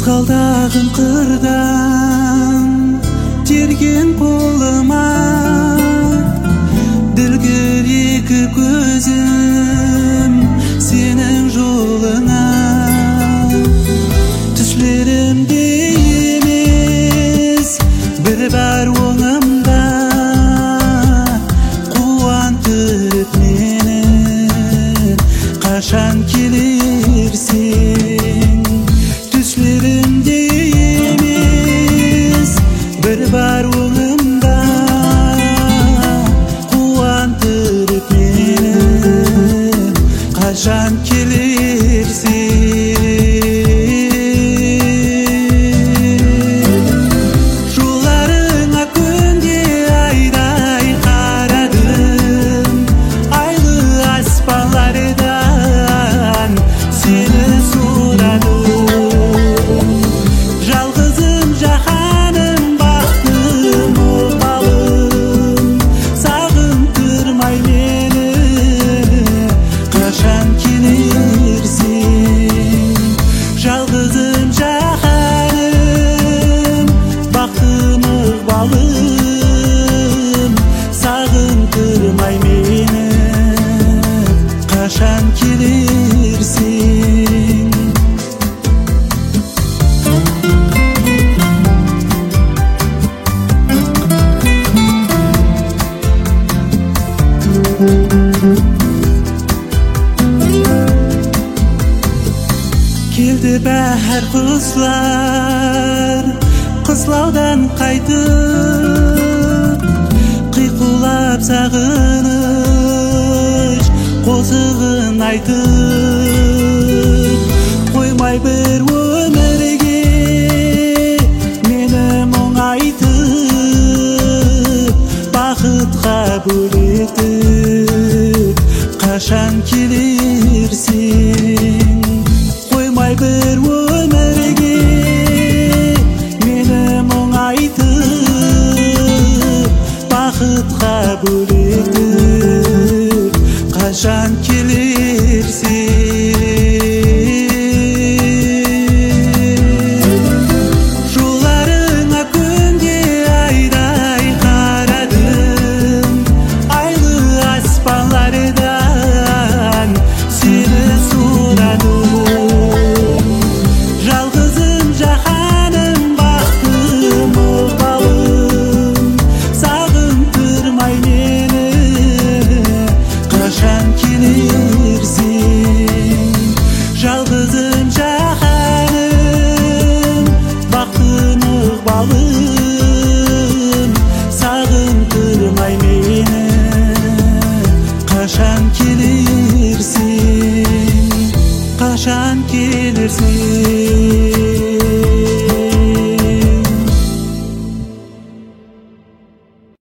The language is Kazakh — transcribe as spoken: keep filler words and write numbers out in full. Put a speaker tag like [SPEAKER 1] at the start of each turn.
[SPEAKER 1] Қалдағым қырдан терген қолыма, ділгір екі көзім сенің жолыңа. Түслерімде емес бір бар оңымда, қуантып мені қашан келерсің. Түслерімде емес бір бар оңымда, қуантып мені қашан келерсің. Жолдарыңа күнде айдай қарадым, айлы аспандардан сені сұрадым. Жалғызым жаһаным, бақытым опалым, сағындырмай мені қашан келерсің. Жалғызым жаһаным, бақытым опалым, сағындырмай мені қашан келерсің. Келді бәр құслар қыслаудан қайтып, қиқулап сағыныш қозығын айтып, қоймай бір